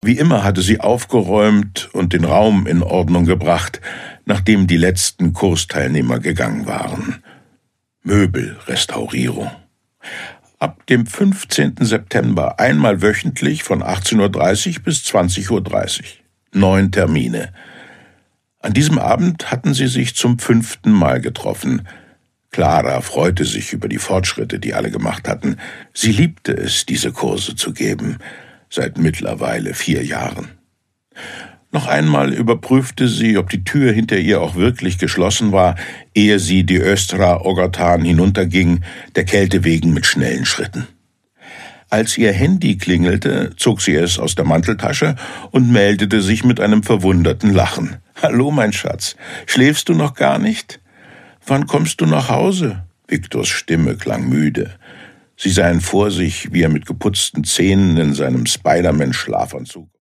Wie immer hatte sie aufgeräumt und den Raum in Ordnung gebracht, nachdem die letzten Kursteilnehmer gegangen waren. Möbelrestaurierung. Ab dem 15. September einmal wöchentlich von 18:30 Uhr bis 20:30 Uhr. 9 Termine. An diesem Abend hatten sie sich zum 5. Mal getroffen. Clara freute sich über die Fortschritte, die alle gemacht hatten. Sie liebte es, diese Kurse zu geben, seit mittlerweile 4 Jahren. Noch einmal überprüfte sie, ob die Tür hinter ihr auch wirklich geschlossen war, ehe sie die Östra Ogatan hinunterging, der Kälte wegen mit schnellen Schritten. Als ihr Handy klingelte, zog sie es aus der Manteltasche und meldete sich mit einem verwunderten Lachen. »Hallo, mein Schatz, schläfst du noch gar nicht? Wann kommst du nach Hause?« Viktors Stimme klang müde. Sie sah ihn vor sich, wie er mit geputzten Zähnen in seinem Spider-Man-Schlafanzug